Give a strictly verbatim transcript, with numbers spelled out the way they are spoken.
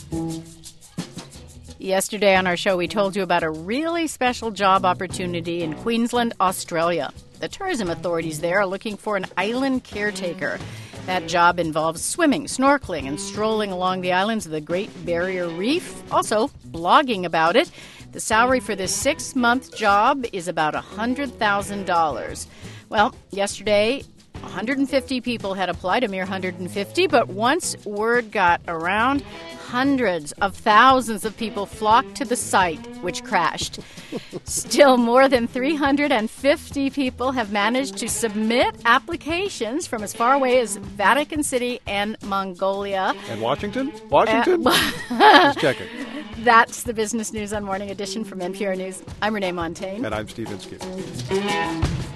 Yesterday on our show, we told you about a really special job opportunity in Queensland, Australia. The tourism authorities there are looking for an island caretaker. That job involves swimming, snorkeling, and strolling along the islands of the Great Barrier Reef. Also, blogging about it. The salary for this six-month job is about one hundred thousand dollars. Well, yesterday, one hundred fifty people had applied, a mere one hundred fifty, but once word got around, hundreds of thousands of people flocked to the site, which crashed. Still, more than three hundred fifty people have managed to submit applications from as far away as Vatican City and Mongolia. And Washington? Washington? Uh, Just checking. That's the Business News on Morning Edition from N P R News. I'm Renee Montagne. And I'm Steve Inskeep.